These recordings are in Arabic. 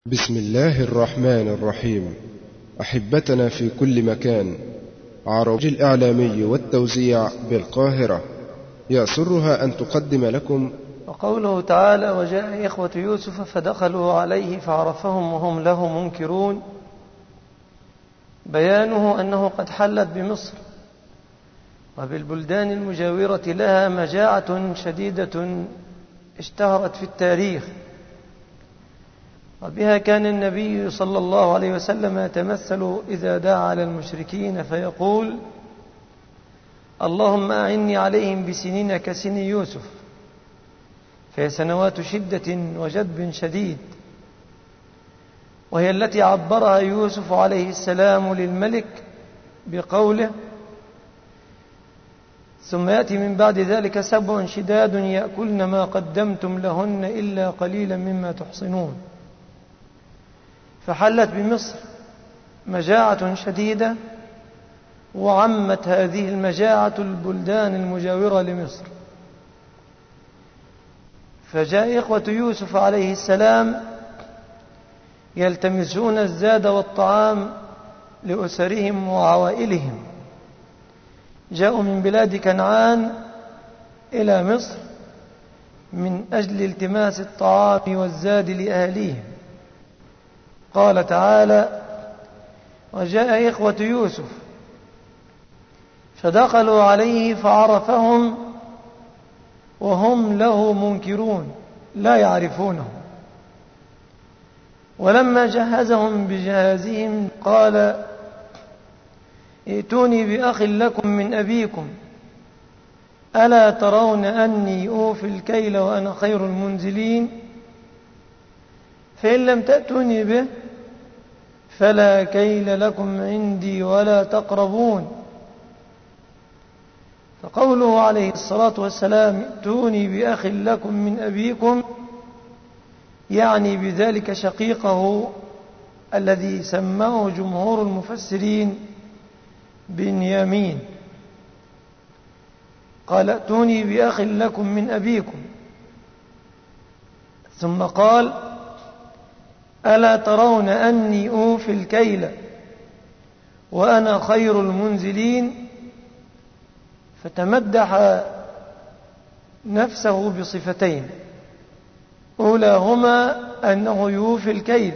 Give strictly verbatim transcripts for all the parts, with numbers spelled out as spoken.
بسم الله الرحمن الرحيم. أحبتنا في كل مكان، عرج الإعلامي والتوزيع بالقاهرة يسرها أن تقدم لكم وقوله تعالى: وجاء إخوة يوسف فدخلوا عليه فعرفهم وهم له منكرون، بيانه أنه قد حلت بمصر وبالبلدان المجاورة لها مجاعة شديدة اشتهرت في التاريخ، وبها كان النبي صلى الله عليه وسلم يتمثل إذا دعا على المشركين فيقول: اللهم أعني عليهم بسنين كسن يوسف، فهي سنوات شدة وجدب شديد، وهي التي عبرها يوسف عليه السلام للملك بقوله: ثم يأتي من بعد ذلك سبع شداد يأكلن ما قدمتم لهن إلا قليلا مما تحصنون. فحلت بمصر مجاعة شديدة، وعمت هذه المجاعة البلدان المجاورة لمصر، فجاء إخوة يوسف عليه السلام يلتمسون الزاد والطعام لأسرهم وعوائلهم. جاءوا من بلاد كنعان إلى مصر من أجل التماس الطعام والزاد لأهليهم. قال تعالى: وجاء إخوة يوسف فدخلوا عليه فعرفهم وهم له منكرون، لا يعرفونه. ولما جهزهم بجهازهم قال: ائتوني بأخ لكم من أبيكم، ألا ترون أني أوفي الكيل وأنا خير المنزلين؟ فإن لم تأتوني به فلا كيل لكم عندي ولا تقربون. فقوله عليه الصلاة والسلام: ائتوني بأخ لكم من أبيكم، يعني بذلك شقيقه الذي سماه جمهور المفسرين بنيامين. قال: ائتوني بأخ لكم من أبيكم، ثم قال: ألا ترون أني أوفي الكيل وأنا خير المنزلين؟ فتمدح نفسه بصفتين، أولاهما أنه يوفي الكيل،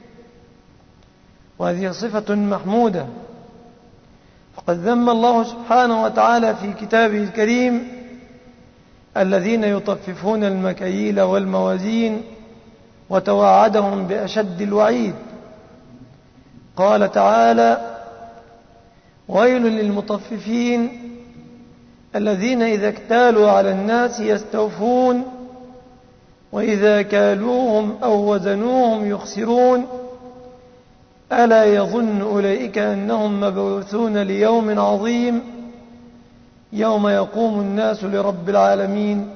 وهذه صفة محمودة. فقد ذم الله سبحانه وتعالى في كتابه الكريم الذين يطففون المكاييل والموازين، وتوعدهم بأشد الوعيد. قال تعالى: ويل للمطففين الذين إذا اكتالوا على الناس يستوفون وإذا كالوهم أو وزنوهم يخسرون، ألا يظن أولئك أنهم مبعوثون ليوم عظيم يوم يقوم الناس لرب العالمين.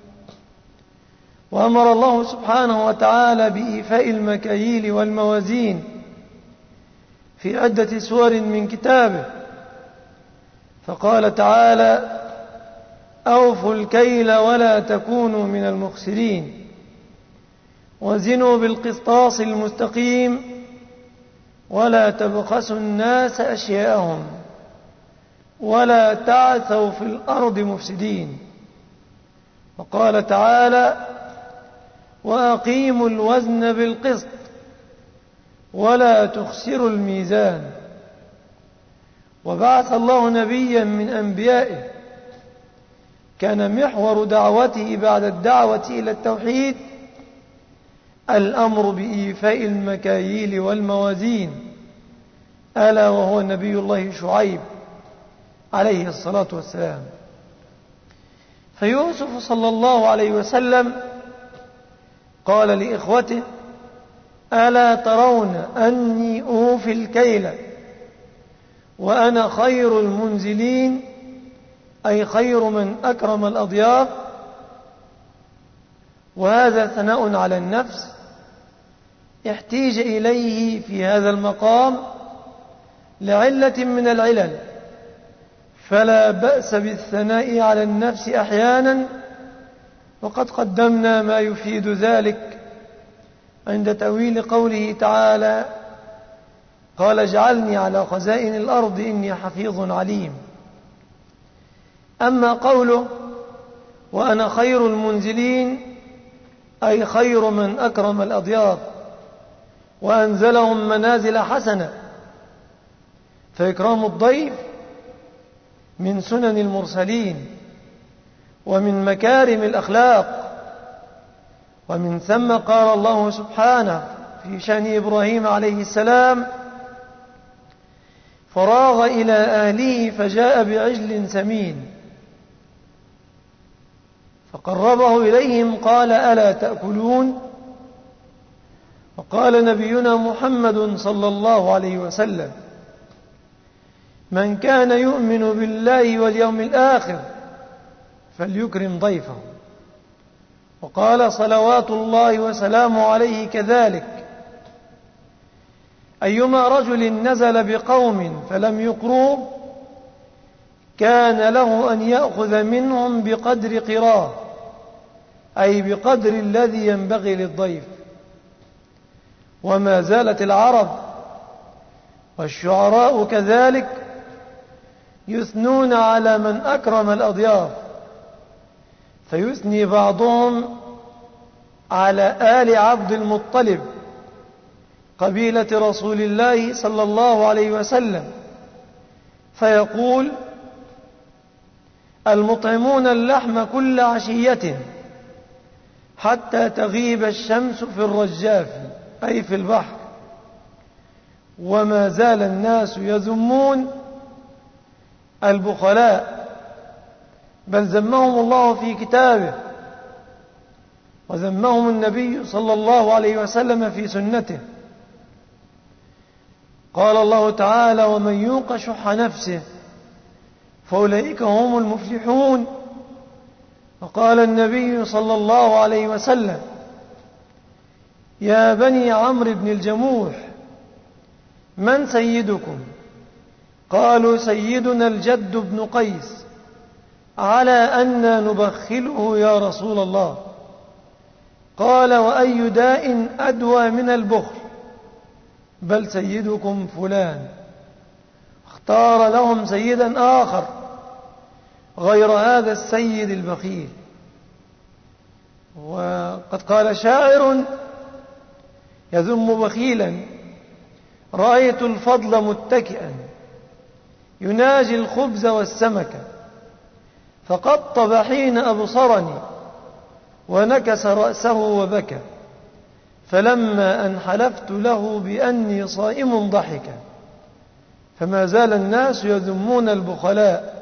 وأمر الله سبحانه وتعالى بإيفاء المكاييل والموازين في عدة سور من كتابه، فقال تعالى: أوفوا الكيل ولا تكونوا من المخسرين، وزنوا بالقسطاس المستقيم، ولا تبخسوا الناس أشياءهم، ولا تعثوا في الأرض مفسدين. وقال تعالى: وأقيموا الوزن بالقسط ولا تخسروا الميزان. وبعث الله نبيا من أنبيائه كان محور دعوته بعد الدعوة إلى التوحيد الأمر بإيفاء المكاييل والموازين، ألا وهو نبي الله شعيب عليه الصلاة والسلام. فيوسف صلى الله عليه وسلم قال لإخوته: ألا ترون أني أوفي الكيل وأنا خير المنزلين، أي خير من أكرم الأضياف. وهذا ثناء على النفس احتيج إليه في هذا المقام لعلة من العلل، فلا بأس بالثناء على النفس أحيانا، وقد قدمنا ما يفيد ذلك عند تأويل قوله تعالى: قال اجعلني على خزائن الأرض إني حفيظ عليم. أما قوله: وأنا خير المنزلين، أي خير من أكرم الأضياف وأنزلهم منازل حسنة، فإكرام الضيف من سنن المرسلين ومن مكارم الأخلاق. ومن ثم قال الله سبحانه في شأن إبراهيم عليه السلام: فراغ إلى أهله فجاء بعجل سمين فقربه إليهم قال: ألا تأكلون؟ وقال نبينا محمد صلى الله عليه وسلم: من كان يؤمن بالله واليوم الآخر فليكرم ضيفه. وقال صلوات الله وسلامه عليه كذلك: أيما رجل نزل بقوم فلم يقروه كان له أن يأخذ منهم بقدر قراه، أي بقدر الذي ينبغي للضيف. وما زالت العرب والشعراء كذلك يثنون على من أكرم الأضياف، فيثني بعضهم على آل عبد المطلب قبيلة رسول الله صلى الله عليه وسلم، فيقول: المطعمون اللحم كل عشية حتى تغيب الشمس في الرجاف، أي في البحر. وما زال الناس يذمون البخلاء، بل ذمهم الله في كتابه، وذمهم النبي صلى الله عليه وسلم في سنته. قال الله تعالى: ومن يوق شح نفسه فأولئك هم المفلحون. وقال النبي صلى الله عليه وسلم: يا بني عمرو بن الجموح من سيدكم؟ قالوا: سيدنا الجد بن قيس. على أن نبخله يا رسول الله؟ قال: وأي داء أدوى من البخل؟ بل سيدكم فلان. اختار لهم سيدا آخر غير هذا السيد البخيل. وقد قال شاعر يذم بخيلا: رأيت الفضل متكئا يناجي الخبز والسمك، فقطب حين أبصرني ونكس رأسه وبكى، فلما أن حلفت له بأني صائم ضحك. فما زال الناس يذمون البخلاء.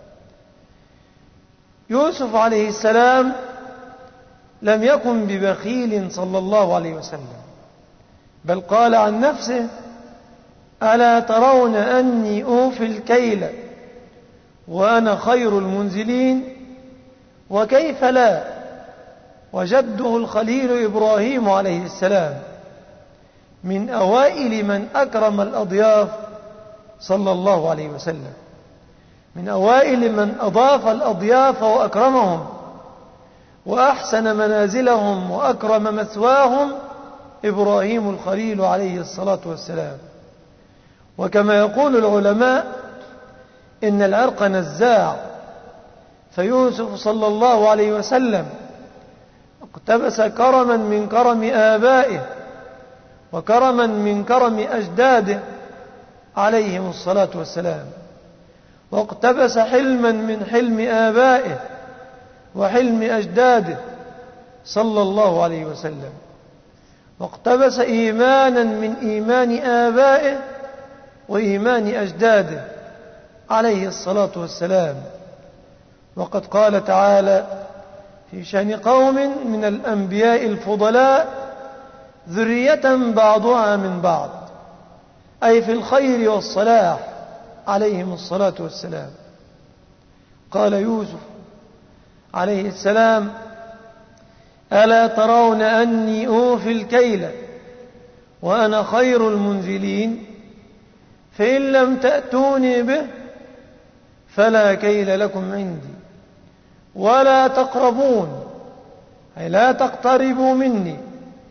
يوسف عليه السلام لم يكن ببخيل صلى الله عليه وسلم، بل قال عن نفسه: ألا ترون أني أوفي الكيل وأنا خير المنزلين؟ وكيف لا؟ وجده الخليل إبراهيم عليه السلام من أوائل من أكرم الأضياف صلى الله عليه وسلم، من أوائل من أضاف الأضياف وأكرمهم وأحسن منازلهم وأكرم مثواهم إبراهيم الخليل عليه الصلاة والسلام. وكما يقول العلماء إن العرق نزاع، فيوسف صلى الله عليه وسلم اقتبس كرما من كرم آبائه وكرما من كرم أجداده عليهم الصلاة والسلام، واقتبس حلما من حلم آبائه وحلم أجداده صلى الله عليه وسلم، واقتبس إيمانا من إيمان آبائه وإيمان أجداده عليه الصلاة والسلام. وقد قال تعالى في شأن قوم من الأنبياء الفضلاء: ذرية بعضها من بعض، أي في الخير والصلاح عليهم الصلاة والسلام. قال يوسف عليه السلام: ألا ترون أني أوفي الكيل وأنا خير المنزلين؟ فإن لم تأتوني به فلا كيل لكم عندي ولا تقربون، أي لا تقتربوا مني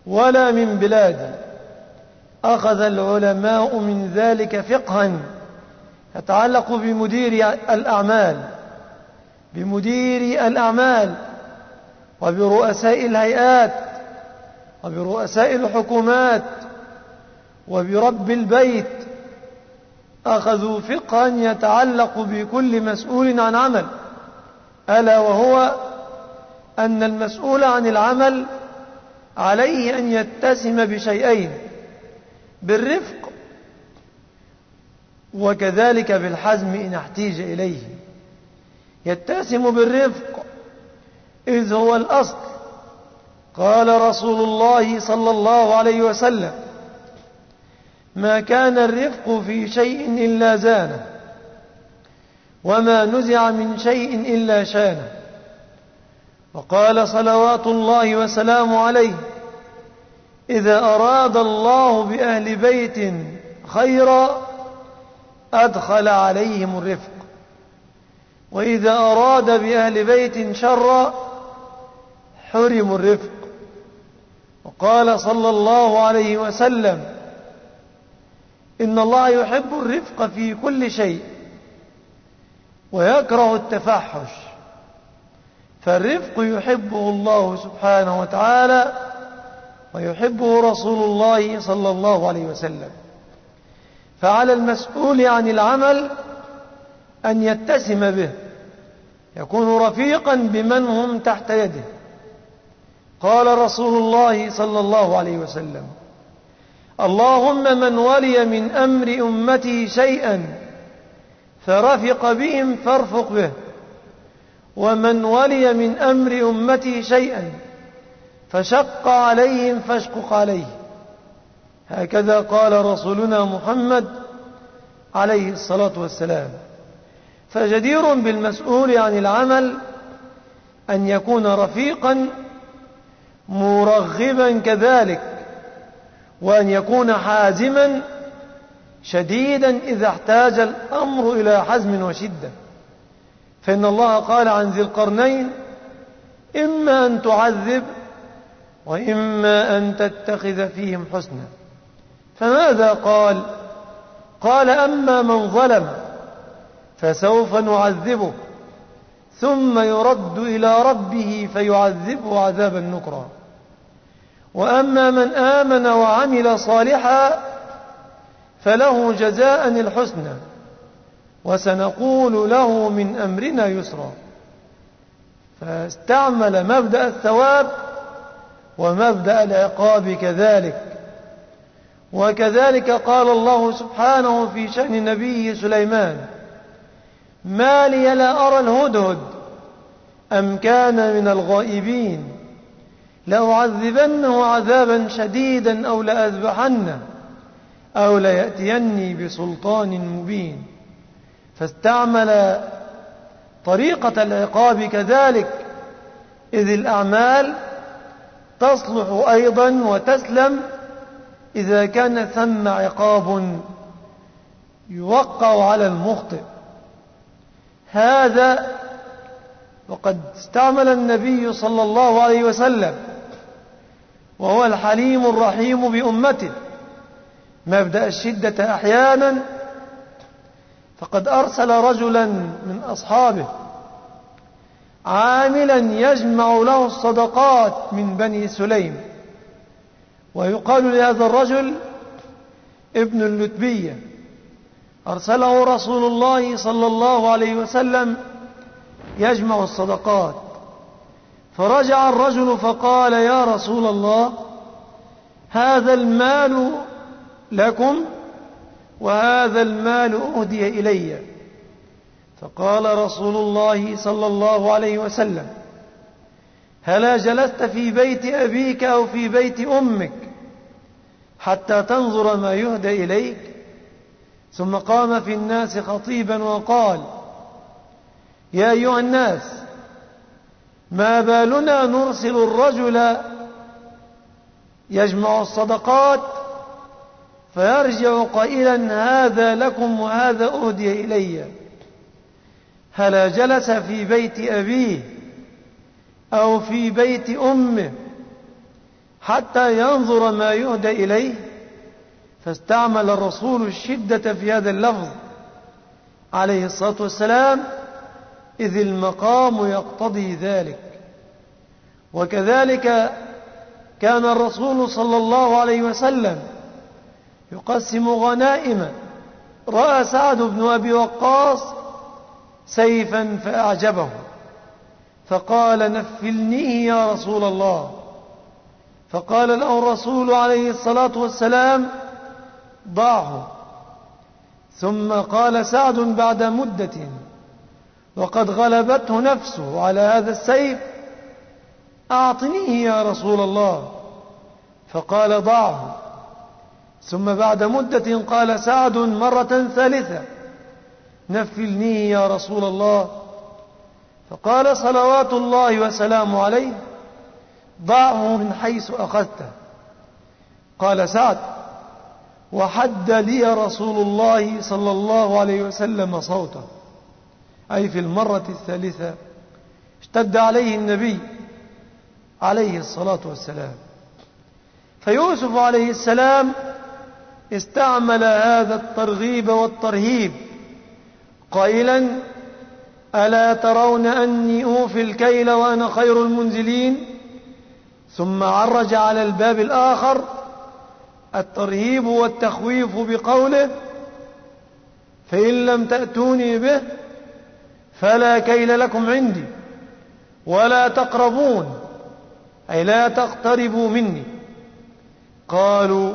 ولا من بلاد. أخذ العلماء من ذلك فقها يتعلق بمدير الأعمال بمدير الأعمال وبرؤساء الهيئات وبرؤساء الحكومات وبرب البيت. أخذوا فقها يتعلق بكل مسؤول عن عمل، ألا وهو أن المسؤول عن العمل عليه أن يتسم بشيئين: بالرفق وكذلك بالحزم إن احتيج إليه. يتسم بالرفق إذ هو الأصل. قال رسول الله صلى الله عليه وسلم: ما كان الرفق في شيء إلا زانه، وما نزع من شيء إلا شانه. وقال صلوات الله وسلامه عليه: إذا أراد الله بأهل بيت خيرا أدخل عليهم الرفق، وإذا أراد بأهل بيت شرا حرموا الرفق. وقال صلى الله عليه وسلم: إن الله يحب الرفق في كل شيء ويكره التفحش. فالرفق يحبه الله سبحانه وتعالى ويحبه رسول الله صلى الله عليه وسلم. فعلى المسؤول عن العمل أن يتسم به، يكون رفيقا بمن هم تحت يده. قال رسول الله صلى الله عليه وسلم: اللهم من ولي من أمر أمتي شيئا فرفق بهم فارفق به، ومن ولي من أمر أمتي شيئا فشق عليهم فاشقق عليه. هكذا قال رسولنا محمد عليه الصلاة والسلام. فجدير بالمسؤول عن العمل أن يكون رفيقا مرغبا كذلك، وأن يكون حازما شديدا إذا احتاج الأمر إلى حزم وشدة. فإن الله قال عن ذي القرنين: إما أن تعذب وإما أن تتخذ فيهم حسنا. فماذا قال؟ قال: أما من ظلم فسوف نعذبه ثم يرد إلى ربه فيعذبه عذابا نكرا، وأما من آمن وعمل صالحا فله جزاء الحسنى وسنقول له من أمرنا يسرا. فاستعمل مبدأ الثواب ومبدأ العقاب كذلك. وكذلك قال الله سبحانه في شأن نبيه سليمان: ما لي لا أرى الهدهد أم كان من الغائبين لأعذبنه عذابا شديدا أو لأذبحنه أو ليأتيني بسلطان مبين. فاستعمل طريقة العقاب كذلك، إذ الأعمال تصلح أيضا وتسلم إذا كان ثم عقاب يوقع على المخطئ. هذا وقد استعمل النبي صلى الله عليه وسلم وهو الحليم الرحيم بأمته مبدأ الشدة أحيانا. فقد أرسل رجلا من أصحابه عاملا يجمع له الصدقات من بني سليم، ويقال لهذا الرجل ابن اللتبية. أرسله رسول الله صلى الله عليه وسلم يجمع الصدقات، فرجع الرجل فقال: يا رسول الله، هذا المال لكم وهذا المال أهدي إلي. فقال رسول الله صلى الله عليه وسلم: هلا جلست في بيت أبيك أو في بيت أمك حتى تنظر ما يهدى إليك؟ ثم قام في الناس خطيبا وقال: يا أيها الناس، ما بالنا نرسل الرجل يجمع الصدقات فيرجع قائلا: هذا لكم وهذا أهدي إلي؟ هلا جلس في بيت أبيه أو في بيت أمه حتى ينظر ما يهدى إليه، فاستعمل الرسول الشدة في هذا اللفظ عليه الصلاة والسلام، إذ المقام يقتضي ذلك. وكذلك كان الرسول صلى الله عليه وسلم يقسم غنائم، رأى سعد بن أبي وقاص سيفا فأعجبه فقال: نفلنيه يا رسول الله. فقال له الرسول عليه الصلاة والسلام: ضعه. ثم قال سعد بعد مدة وقد غلبته نفسه على هذا السيف: أعطنيه يا رسول الله. فقال: ضعه. ثم بعد مدة قال سعد مرة ثالثة: نفلنيه يا رسول الله. فقال صلوات الله وسلامه عليه: ضعه من حيث أخذته. قال سعد: وحد لي رسول الله صلى الله عليه وسلم صوته، أي في المرة الثالثة اشتد عليه النبي عليه الصلاة والسلام. فيوسف عليه السلام استعمل هذا الترغيب والترهيب قائلا: ألا ترون أني أوفي الكيل وأنا خير المنزلين؟ ثم عرج على الباب الآخر الترهيب والتخويف بقوله: فإن لم تأتوني به فلا كيل لكم عندي ولا تقربون، أي لا تقتربوا مني. قالوا: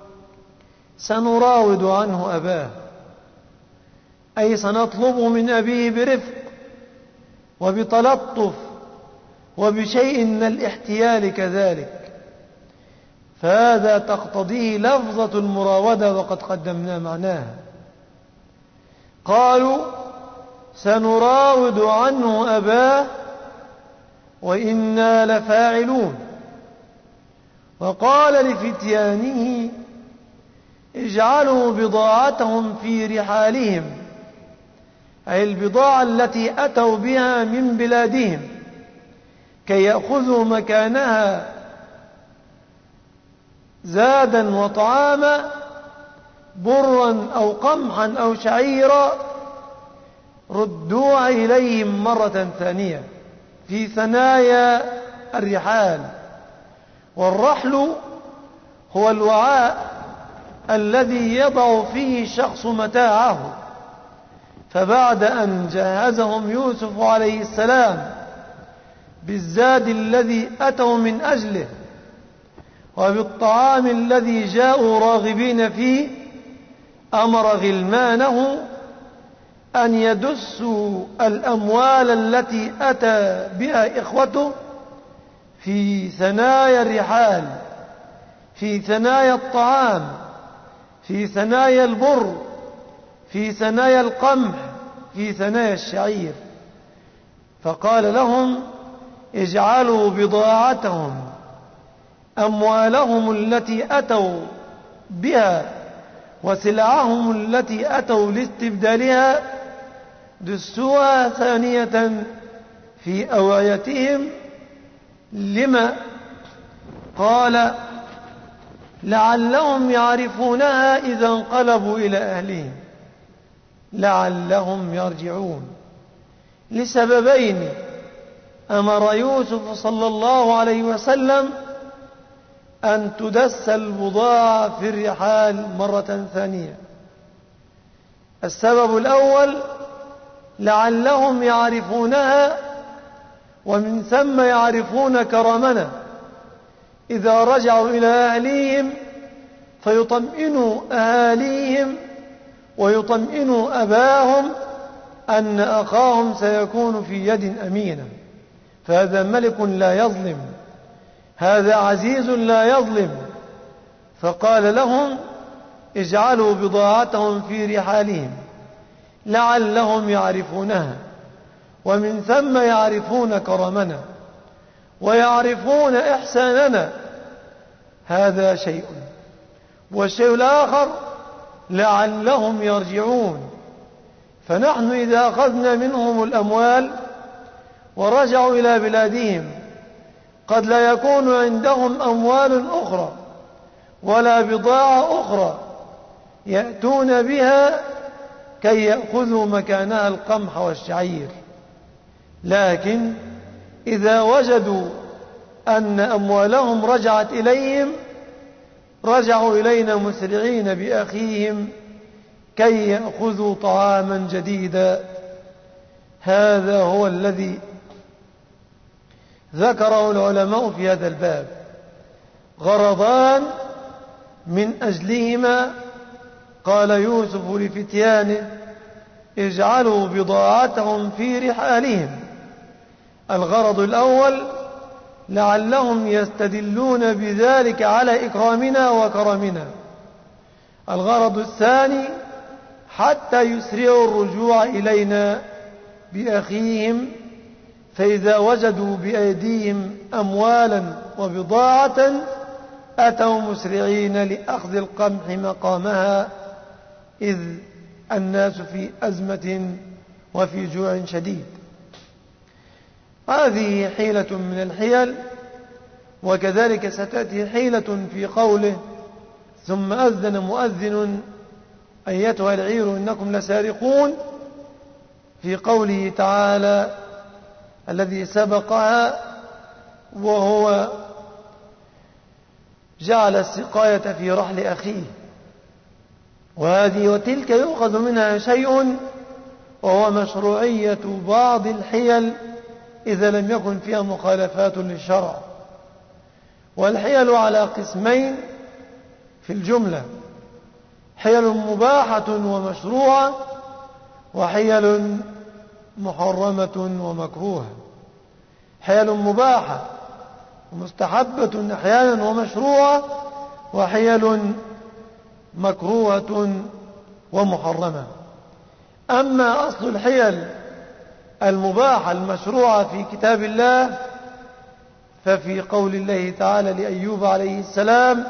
سنراود عنه أباه، أي سنطلبه من أبيه برفق وبتلطف وبشيء من الاحتيال كذلك، فهذا تقتضيه لفظة المراودة وقد قدمنا معناها. قالوا: سنراود عنه أباه وإنا لفاعلون. وقال لفتيانه: اجعلوا بضاعتهم في رحالهم، أي البضاعة التي أتوا بها من بلادهم، كي يأخذوا مكانها زادا وطعاما، برا أو قمحا أو شعيرا، ردوها إليهم مرة ثانية في ثنايا الرحال. والرحل هو الوعاء الذي يضع فيه الشخص متاعه. فبعد أن جهزهم يوسف عليه السلام بالزاد الذي أتوا من أجله وبالطعام الذي جاءوا راغبين فيه، أمر غلمانه أن يدسوا الأموال التي أتى بها إخوته في ثنايا الرحال، في ثنايا الطعام، في ثنايا البر، في ثنايا القمح، في ثنايا الشعير. فقال لهم: اجعلوا بضاعتهم، أموالهم التي أتوا بها وسلعهم التي أتوا لاستبدالها، دسوها ثانية في أوعيتهم. لما؟ قال: لعلهم يعرفونها إذا انقلبوا إلى أهلهم، لعلهم يرجعون. لسببين أمر يوسف صلى الله عليه وسلم أن تدس البضاعة في الرحال مرة ثانية. السبب الأول: لعلهم يعرفونها، ومن ثم يعرفون كرمنا إذا رجعوا إلى أهليهم، فيطمئنوا أهاليهم ويطمئنوا أباهم أن أخاهم سيكون في يد أمينة. فهذا ملك لا يظلم، هذا عزيز لا يظلم. فقال لهم: اجعلوا بضاعتهم في رحالهم لعلهم يعرفونها، ومن ثم يعرفون كرمنا ويعرفون إحساننا. هذا شيء. والشيء الآخر: لعلهم يرجعون. فنحن إذا أخذنا منهم الأموال ورجعوا إلى بلادهم قد لا يكون عندهم أموال أخرى ولا بضاعة أخرى يأتون بها كي يأخذوا مكانها القمح والشعير، لكن إذا وجدوا أن أموالهم رجعت إليهم رجعوا إلينا مسرعين بأخيهم كي يأخذوا طعاما جديدا. هذا هو الذي ذكره العلماء في هذا الباب، غرضان من أجلهما قال يوسف لفتيانه اجعلوا بضاعتهم في رحالهم. الغرض الأول لعلهم يستدلون بذلك على إكرامنا وكرمنا. الغرض الثاني حتى يسرعوا الرجوع إلينا بأخيهم، فإذا وجدوا بأيديهم أموالا وبضاعة أتوا مسرعين لأخذ القمح مقامها، إذ الناس في أزمة وفي جوع شديد. هذه حيلة من الحيل، وكذلك ستأتي حيلة في قوله ثم أذن مؤذن أيتها العير إنكم لسارقون، في قوله تعالى الذي سبقها وهو جعل السقاية في رحل أخيه. وهذه وتلك يؤخذ منها شيء، وهو مشروعية بعض الحيل إذا لم يكن فيها مخالفات للشرع. والحيل على قسمين في الجملة: حيل مباحة ومشروعة، وحيل محرمة ومكروهة. حيل مباحة ومستحبة أحيانا ومشروعة، وحيل مكروهة ومحرمة. أما أصل الحيل المباحة المشروعة في كتاب الله ففي قول الله تعالى لأيوب عليه السلام: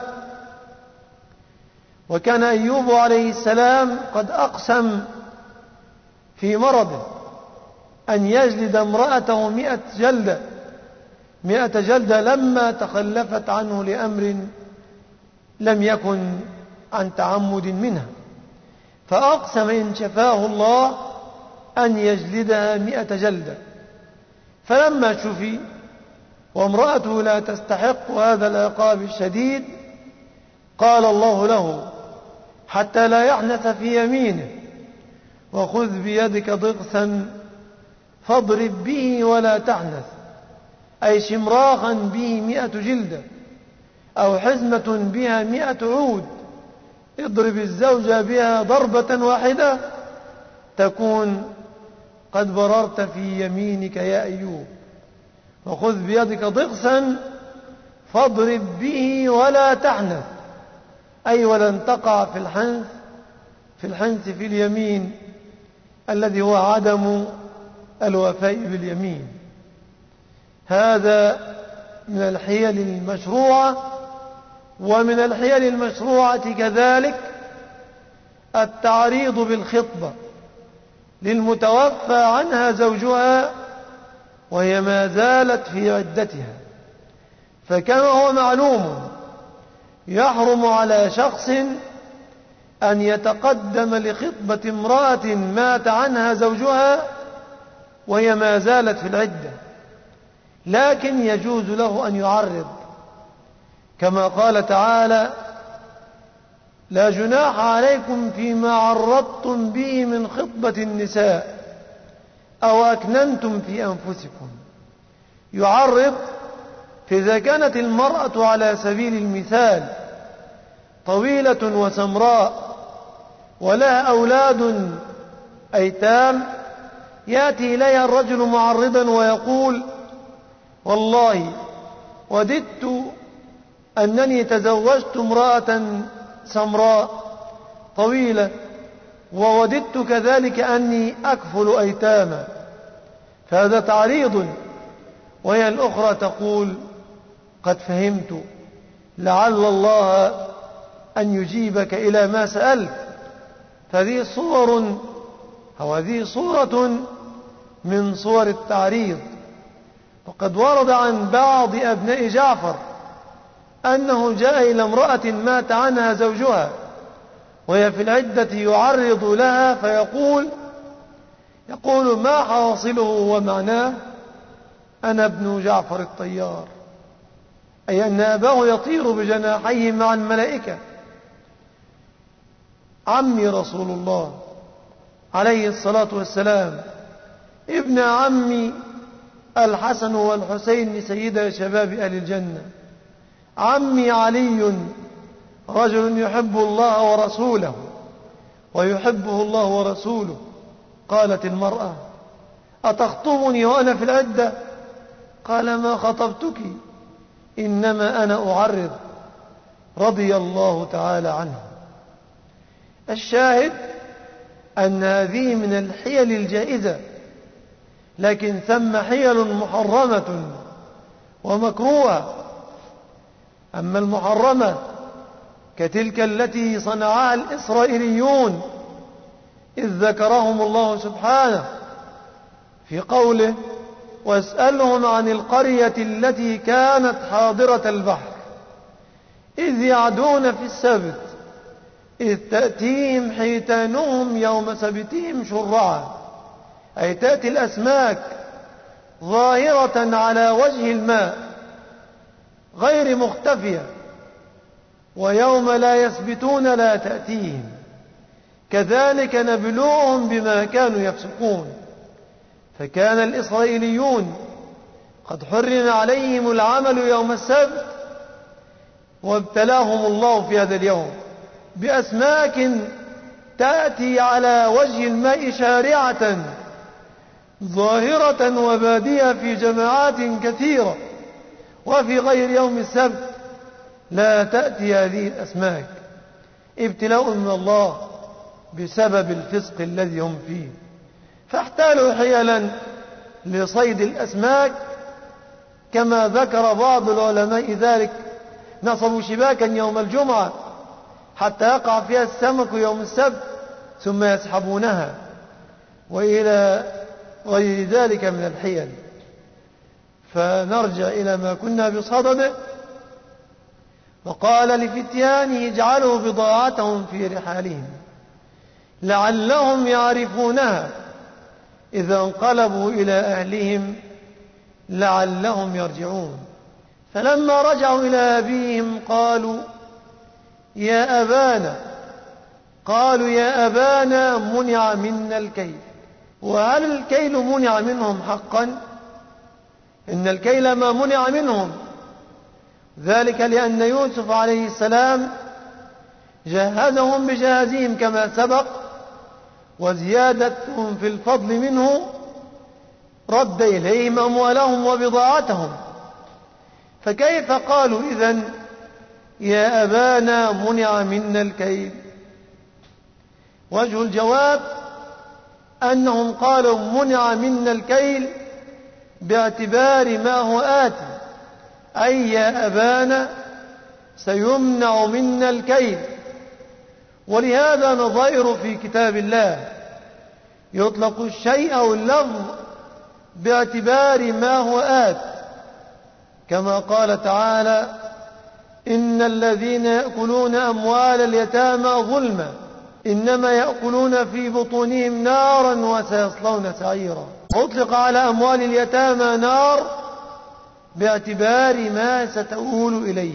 وكان أيوب عليه السلام قد أقسم في مرضه أن يجلد امرأته مئة جلدة مئة جلدة لما تخلفت عنه لأمر لم يكن عن تعمد منها، فأقسم إن شفاه الله أن يجلدها مئة جلدة. فلما شفي وامرأته لا تستحق هذا العقاب الشديد قال الله له حتى لا يحنث في يمينه: وخذ بيدك ضغثا فاضرب به ولا تحنث، أي شمراخا به مئة جلدة أو حزمة بها مئة عود، اضرب الزوجة بها ضربة واحدة تكون قد بررت في يمينك يا أيوب. وخذ بيدك ضغثا فاضرب به ولا تحنث، أي ولن تقع في الحنث في الحنث في اليمين الذي هو عدم الوفاء باليمين. هذا من الحيل المشروعة. ومن الحيل المشروعة كذلك التعريض بالخطبة للمتوفى عنها زوجها وهي ما زالت في عدتها، فكما هو معلوم يحرم على شخص أن يتقدم لخطبة امرأة مات عنها زوجها وهي ما زالت في العدة، لكن يجوز له أن يعرض، كما قال تعالى: لا جناح عليكم فيما عرضتم به من خطبة النساء أو أكننتم في أنفسكم. يعرض فإذا كانت المرأة على سبيل المثال طويلة وسمراء ولها أولاد أيتام، يأتي إليها الرجل معرضا ويقول: والله وددت أنني تزوجت امرأة سمراء طويلة، ووددت كذلك أني أكفل أيتاما، فهذا تعريض. وهي الأخرى تقول: قد فهمت، لعل الله أن يجيبك إلى ما سألت. فهذه صور أو هذه صورة من صور التعريض. وقد ورد عن بعض أبناء جعفر أنه جاء إلى امرأة مات عنها زوجها وهي في العدة يعرض لها فيقول يقول ما حاصله ومعناه أنا ابن جعفر الطيار، أي أن أباه يطير بجناحيه مع الملائكة. عمي رسول الله عليه الصلاة والسلام، ابن عمي الحسن والحسين سيدا شباب أهل الجنة، عمي علي رجل يحب الله ورسوله ويحبه الله ورسوله. قالت المرأة أتخطبني وأنا في العدة؟ قال ما خطبتك إنما أنا أعرض، رضي الله تعالى عنه. الشاهد أن هذه من الحيل الجائزة، لكن ثم حيل محرمة ومكروهة. أما المحرمة كتلك التي صنعها الإسرائيليون إذ ذكرهم الله سبحانه في قوله واسألهم عن القرية التي كانت حاضرة البحر إذ يعدون في السبت إذ تأتيهم حيتانهم يوم سبتهم شرعا، أي تأتي الأسماك ظاهرة على وجه الماء غير مختفية، ويوم لا يسبتون لا تأتيهم، كذلك نبلوهم بما كانوا يفسقون. فكان الإسرائيليون قد حرم عليهم العمل يوم السبت، وابتلاهم الله في هذا اليوم بأسماك تأتي على وجه الماء شارعة ظاهرة وبادية في جماعات كثيرة، وفي غير يوم السبت لا تأتي هذه الأسماك، ابتلاء من الله بسبب الفسق الذي هم فيه. فاحتالوا حيلا لصيد الأسماك، كما ذكر بعض العلماء ذلك، نصبوا شباكا يوم الجمعة حتى يقع فيها السمك يوم السبت ثم يسحبونها، وإلى غير ذلك من الحيل. فنرجع إلى ما كنا بصدده. وقال لفتيانه اجعلوا بضاعتهم في رحالهم لعلهم يعرفونها إذا انقلبوا إلى أهلهم لعلهم يرجعون. فلما رجعوا إلى أبيهم قالوا يا أبانا قالوا يا أبانا منع منا الكيل. وهل الكيل منع منهم حقا؟ إن الكيل ما منع منهم، ذلك لأن يوسف عليه السلام جهزهم بجهازهم كما سبق، وزيادتهم في الفضل منه رد إليهم أموالهم وبضاعتهم. فكيف قالوا إذن يا أبانا منع منا الكيل؟ وجه الجواب أنهم قالوا منع منا الكيل باعتبار ما هو آتي، أي يا أبانا سيمنع منا الكيل. ولهذا نظائر في كتاب الله يطلق الشيء أو اللفظ باعتبار ما هو آت، كما قال تعالى إن الذين يأكلون أموال اليتامى ظلما إنما يأكلون في بطونهم نارا وسيصلون سعيرا. أطلق على أموال اليتامى نار باعتبار ما ستؤول إليه.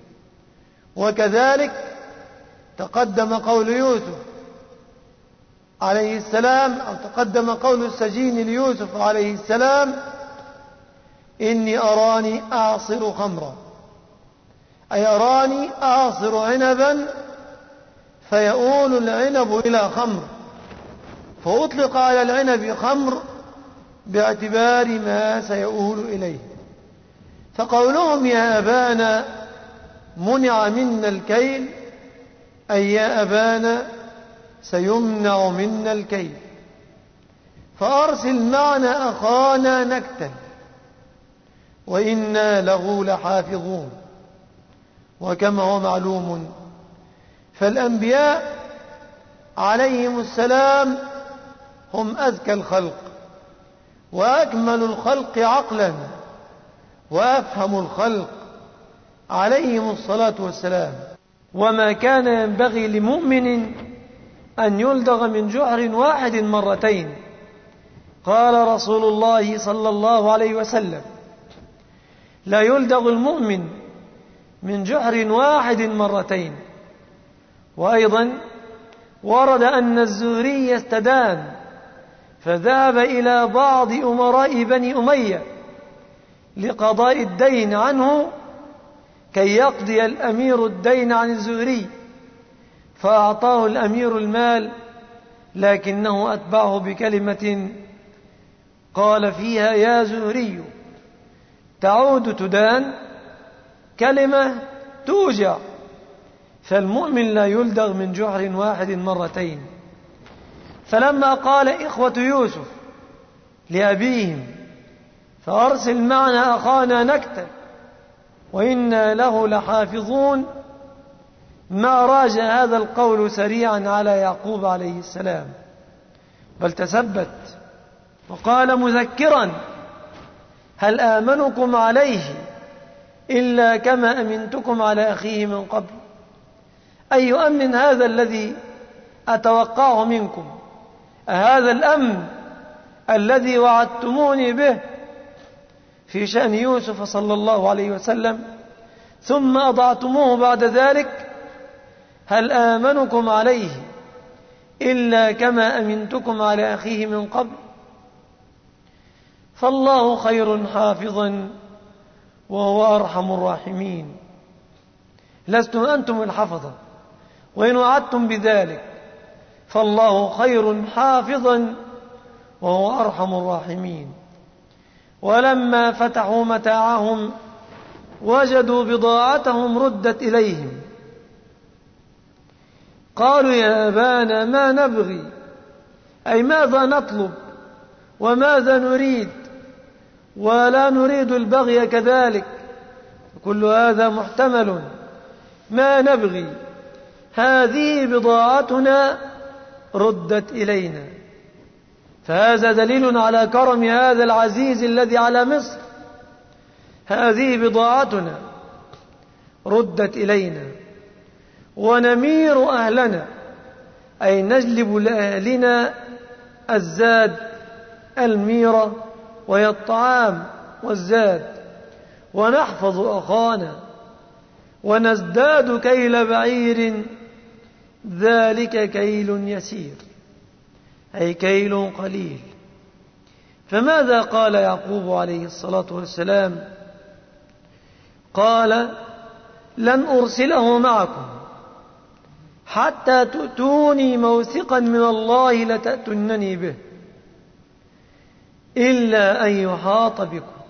وكذلك تقدم قول يوسف عليه السلام، أو تقدم قول السجين ليوسف عليه السلام إني أراني أعصر خمرا، أي أراني أعصر عنبا فيؤول العنب إلى خمر، فأطلق على العنب خمر باعتبار ما سيؤول إليه. فقولهم يا أبانا منع منا الكيل أي يا أبانا سيمنع منا الكيل، فأرسل معنا أخانا نكتل وإنا له لحافظون. وكما هو معلوم فالأنبياء عليهم السلام هم أذكى الخلق وأكمل الخلق عقلا وأفهم الخلق عليهم الصلاة والسلام. وما كان ينبغي لمؤمن أن يلدغ من جحر واحد مرتين. قال رسول الله صلى الله عليه وسلم: لا يلدغ المؤمن من جحر واحد مرتين. وأيضا ورد أن الزهري استدان فذهب إلى بعض أمراء بني أمية لقضاء الدين عنه كي يقضي الأمير الدين عن الزهري، فأعطاه الأمير المال، لكنه أتبعه بكلمة قال فيها: يا زهري، تعود تدان، كلمة توجع. فالمؤمن لا يلدغ من جحر واحد مرتين. فلما قال إخوة يوسف لأبيهم: فأرسل معنا أخانا نكتل وإنا له لحافظون، ما راج هذا القول سريعا على يعقوب عليه السلام، بل تثبت وقال مذكرا: هل آمنكم عليه إلا كما أمنتكم على أخيه من قبل. أي أمن هذا الذي أتوقعه منكم؟ أهذا الأمن الذي وعدتموني به في شأن يوسف صلى الله عليه وسلم ثم أضعتموه بعد ذلك؟ هل آمنكم عليه إلا كما أمنتكم على أخيه من قبل. فالله خير حافظا وهو أرحم الراحمين. لستم أنتم الحفظة، وإن وعدتم بذلك فالله خير حافظا وهو أرحم الراحمين. ولما فتحوا متاعهم وجدوا بضاعتهم ردت إليهم، قالوا: يا أبانا ما نبغي، أي ماذا نطلب وماذا نريد، ولا نريد البغي كذلك، كل هذا محتمل. ما نبغي، هذه بضاعتنا ردت إلينا. فهذا دليل على كرم هذا العزيز الذي على مصر. هذه بضاعتنا ردت إلينا، ونمير أهلنا، أي نجلب لأهلنا الزاد، الميرة وهي الطعام والزاد، ونحفظ أخانا، ونزداد كيل بعير، ذلك كيل يسير، أي كيل قليل. فماذا قال يعقوب عليه الصلاة والسلام؟ قال: لن أرسله معكم حتى تؤتوني موثقا من الله لتأتونني به، إلا أن يحاط بكم،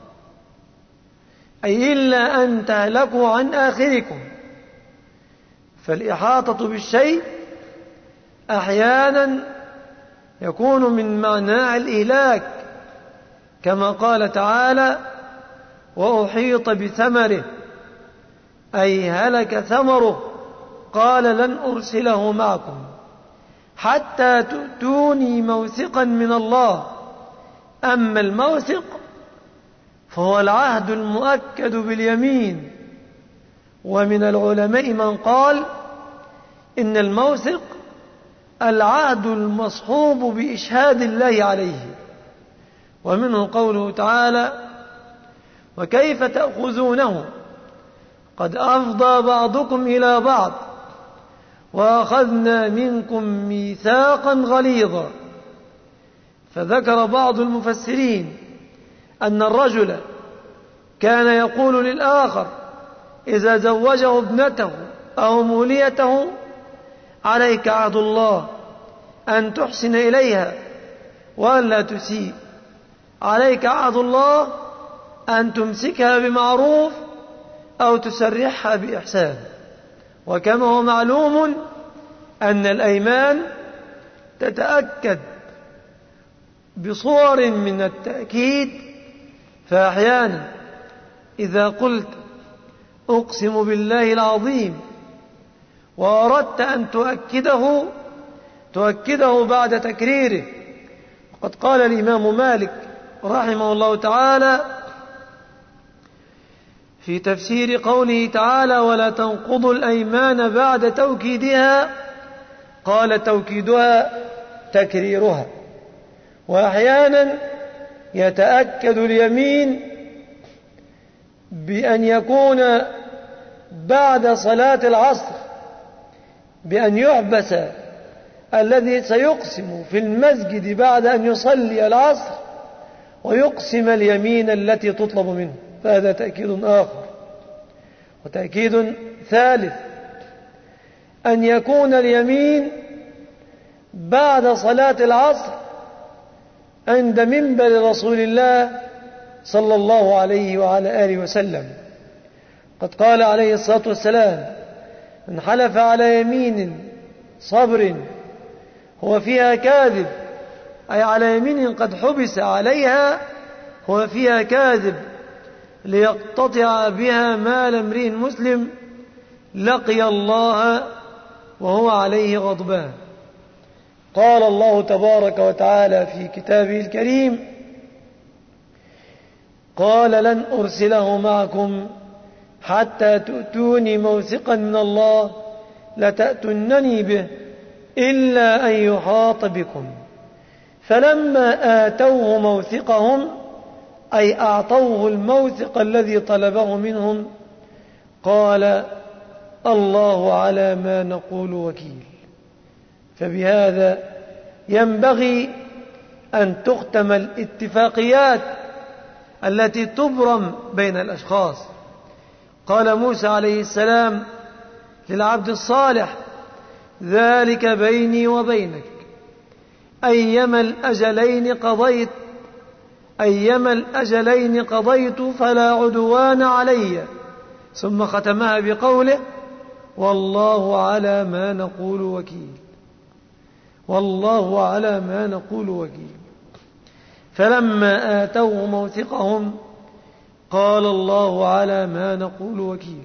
أي إلا أن تهلكوا عن آخركم. فالإحاطة بالشيء أحيانا يكون من معنى الإهلاك، كما قال تعالى: وأحيط بثمره، أي هلك ثمره. قال: لن أرسله معكم حتى تؤتوني موثقا من الله. أما الموثق فهو العهد المؤكد باليمين. ومن العلماء من قال إن الموثق العهد المصحوب بإشهاد الله عليه. ومنه قوله تعالى: وكيف تأخذونه قد أفضى بعضكم إلى بعض وأخذنا منكم ميثاقا غليظا. فذكر بعض المفسرين أن الرجل كان يقول للآخر إذا زوجه ابنته أو موليته: عليك عهد الله أن تحسن إليها وألا تسيء، عليك عهد الله أن تمسكها بمعروف أو تسرحها بإحسان. وكما هو معلوم أن الأيمان تتأكد بصور من التأكيد، فأحيانا إذا قلت أقسم بالله العظيم وأردت أن تؤكده تؤكده بعد تكريره. وقد قال الإمام مالك رحمه الله تعالى: في تفسير قوله تعالى ولا تنقضوا الأيمان بعد توكيدها، قال توكيدها تكريرها. وأحيانا يتأكد اليمين بأن يكون بعد صلاة العصر، بأن يحبس الذي سيقسم في المسجد بعد أن يصلي العصر ويقسم اليمين التي تطلب منه، فهذا تأكيد آخر. وتأكيد ثالث أن يكون اليمين بعد صلاة العصر عند منبر رسول الله صلى الله عليه وعلى آله وسلم. قد قال عليه الصلاة والسلام من حلف على يمين صبر هو فيها كاذب، أي على يمين قد حبس عليها هو فيها كاذب، ليقتطع بها مال امرئ مسلم لقي الله وهو عليه غضبان. قال الله تبارك وتعالى في كتابه الكريم قال لن أرسله معكم حتى تؤتوني موثقا من الله لتأتونني به إلا أن يحاط بكم. فلما آتوه موثقهم أي أعطوه الموثق الذي طلبه منهم قال الله على ما نقول وكيل. فبهذا ينبغي أن تختم الاتفاقيات التي تبرم بين الأشخاص. قال موسى عليه السلام للعبد الصالح ذلك بيني وبينك أيما الأجلين قضيت أيما الأجلين قضيت فلا عدوان علي، ثم ختمها بقوله والله على ما نقول وكيل. والله على ما نقول وكيل. فلما آتوه موثقهم قال الله على ما نقول وكيل.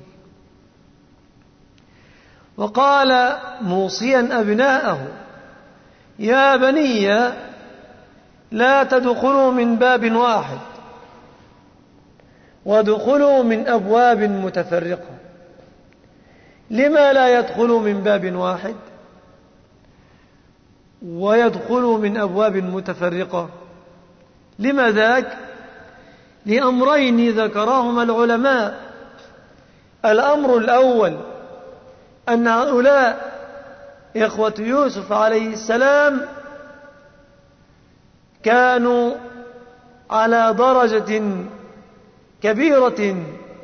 وقال موصيا أبناءه يا بني لا تدخلوا من باب واحد وادخلوا من أبواب متفرقة. لما لا يدخلوا من باب واحد ويدخلوا من أبواب متفرقة؟ لما ذاك؟ لأمرين ذكرهما العلماء. الأمر الأول أن هؤلاء إخوة يوسف عليه السلام كانوا على درجة كبيرة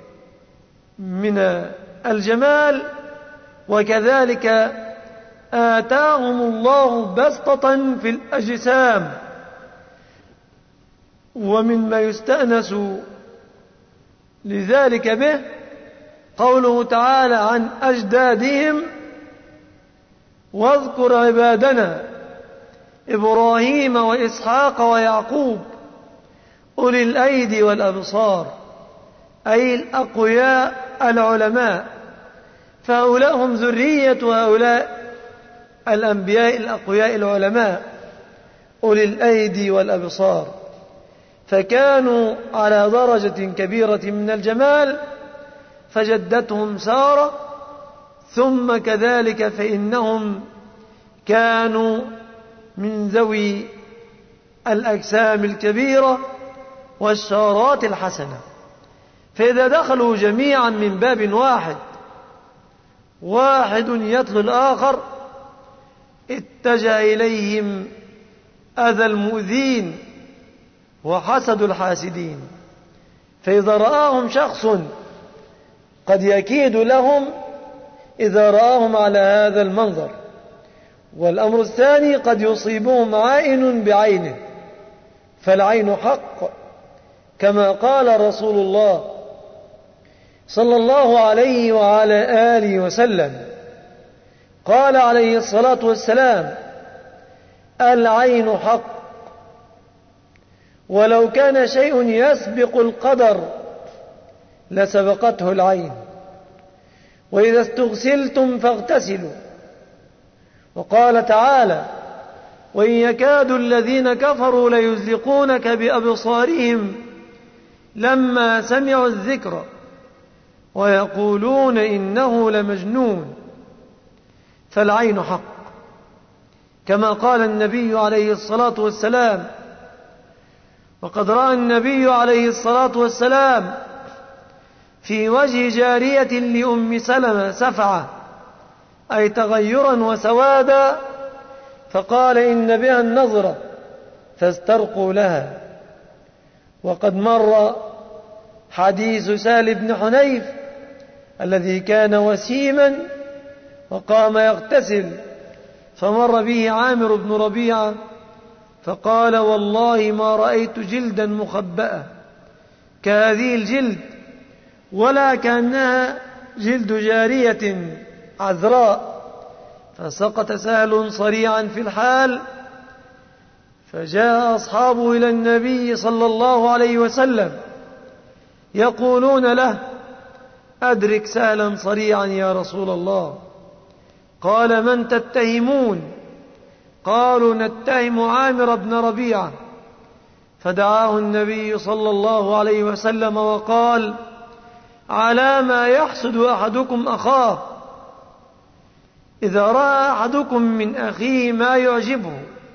من الجمال، وكذلك آتاهم الله بسطة في الأجسام. ومما يستأنس لذلك به قوله تعالى عن أجدادهم واذكر عبادنا إبراهيم وإسحاق ويعقوب أولي الأيدي والأبصار، أي الأقوياء العلماء. فهؤلاء هم ذرية هؤلاء الأنبياء الأقوياء العلماء أولي الأيدي والأبصار، فكانوا على درجة كبيرة من الجمال، فجدتهم سارة. ثم كذلك فإنهم كانوا من ذوي الأجسام الكبيرة والشارات الحسنة. فإذا دخلوا جميعا من باب واحد واحد يتلو الآخر اتجه إليهم أذى المؤذين وحسد الحاسدين. فإذا رآهم شخص قد يكيد لهم إذا رآهم على هذا المنظر. والأمر الثاني قد يصيبهم عائن بعينه، فالعين حق، كما قال رسول الله صلى الله عليه وعلى آله وسلم. قال عليه الصلاة والسلام العين حق، ولو كان شيء يسبق القدر لسبقته العين. وإذا استغسلتم فاغتسلوا. وقال تعالى وإن يكاد الذين كفروا ليزلقونك بأبصارهم لما سمعوا الذكر ويقولون إنه لمجنون، فالعين حق، كما قال النبي عليه الصلاة والسلام. وقد رأى النبي عليه الصلاة والسلام في وجه جارية لأم سلمة سفعة، أي تغيرا وسوادا، فقال إن بها النظرة فاسترقوا لها. وقد مر حديث سهل بن حنيف الذي كان وسيما وقام يغتسل، فمر به عامر بن ربيعة فقال والله ما رأيت جلدا مخبأة كهذه الجلد، ولا كأنها جلد جارية عذراء. فسقط سهل صريعا في الحال، فجاء أصحابه إلى النبي صلى الله عليه وسلم يقولون له أدرك سهلا صريعا يا رسول الله. قال من تتهمون؟ قالوا نتهم عامر بن ربيعة. فدعاه النبي صلى الله عليه وسلم وقال على ما يحسد أحدكم أخاه؟ إذا رأى أحدكم من أخيه ما يعجبه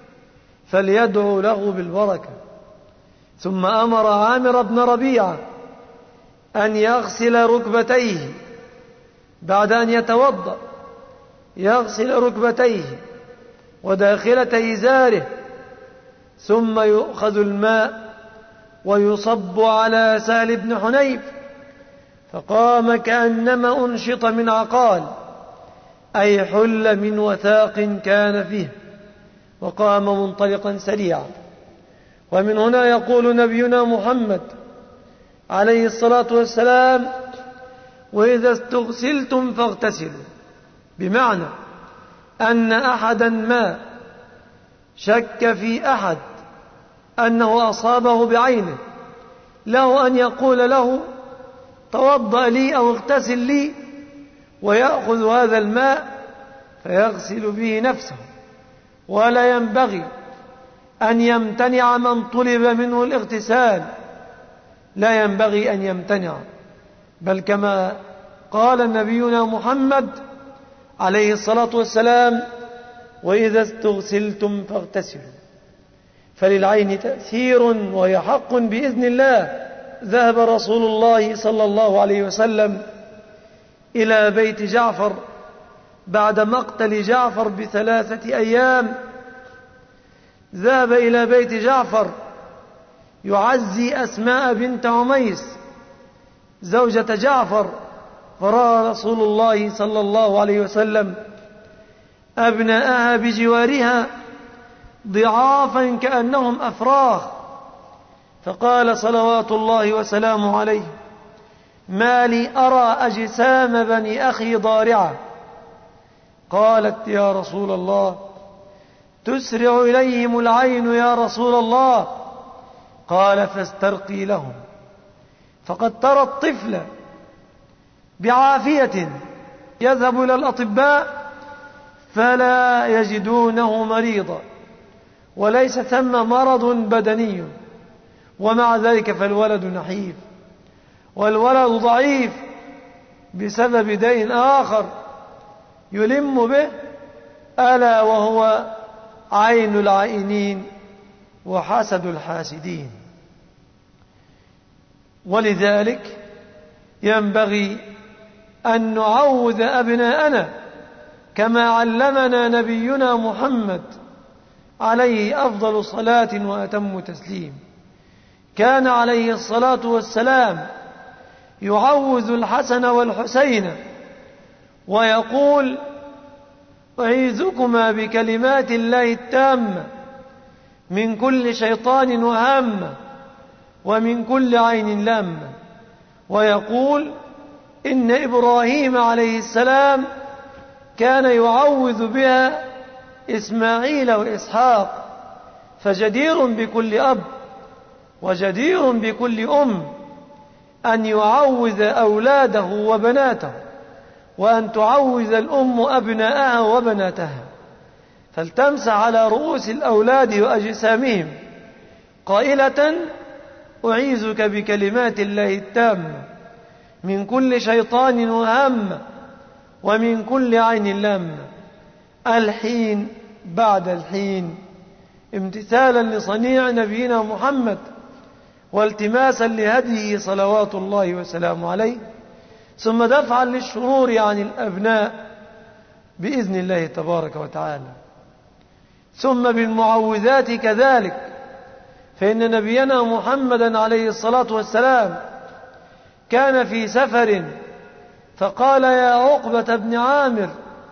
فليدعو له بالبركة. ثم أمر عامر بن ربيعة أن يغسل ركبتيه بعد أن يتوضأ، يغسل ركبتيه وداخلة إزاره، ثم يؤخذ الماء ويصب على سهل بن حنيف، فقام كأنما أنشط من عقال، أي حل من وثاق كان فيه، وقام منطلقا سريعا. ومن هنا يقول نبينا محمد عليه الصلاة والسلام وإذا استغسلتم فاغتسلوا، بمعنى أن أحدا ما شك في أحد أنه أصابه بعينه له أن يقول له توضأ لي أو اغتسل لي، ويأخذ هذا الماء فيغسل به نفسه. ولا ينبغي أن يمتنع من طلب منه الاغتسال، لا ينبغي أن يمتنع، بل كما قال نبينا محمد عليه الصلاة والسلام وإذا استغسلتم فاغتسلوا. فللعين تأثير وهي حق بإذن الله. ذهب رسول الله صلى الله عليه وسلم إلى بيت جعفر بعد مقتل جعفر بثلاثة أيام، ذهب إلى بيت جعفر يعزي أسماء بنت عميس زوجة جعفر، فرأى رسول الله صلى الله عليه وسلم أبناءها بجوارها ضعافا كأنهم أفراخ، فقال صلوات الله وسلامه عليه ما لي أرى أجسام بني أخي ضارعة. قالت يا رسول الله تسرع إليهم العين يا رسول الله. قال فاسترقي لهم، فقد ترى الطفل بعافية يذهب إلى الأطباء فلا يجدونه مريضا، وليس ثم مرض بدني، ومع ذلك فالولد نحيف، والولد ضعيف بسبب دين آخر يلم به، ألا وهو عين العائنين وحسد الحاسدين. ولذلك ينبغي أن نعوذ أبناءنا كما علمنا نبينا محمد عليه أفضل صلاة وأتم تسليم. كان عليه الصلاة والسلام يعوذ الحسن والحسين ويقول أعيذكما بكلمات الله التامة من كل شيطان وهامة ومن كل عين لامة. ويقول إن إبراهيم عليه السلام كان يعوذ بها إسماعيل وإسحاق. فجدير بكل أب وجدير بكل أم أن يعوذ أولاده وبناته، وأن تعوذ الأم أبناءها وبناتها، فلتمسح على رؤوس الأولاد وأجسامهم قائلة أعيذك بكلمات الله التامة من كل شيطان وهم ومن كل عين لم، الحين بعد الحين، امتثالا لصنيع نبينا محمد والتماسا لهديه صلوات الله وسلامه عليه، ثم دفعا للشرور عن الأبناء بإذن الله تبارك وتعالى. ثم بالمعوذات كذلك، فإن نبينا محمدا عليه الصلاة والسلام كان في سفر فقال يا عقبة بن عامر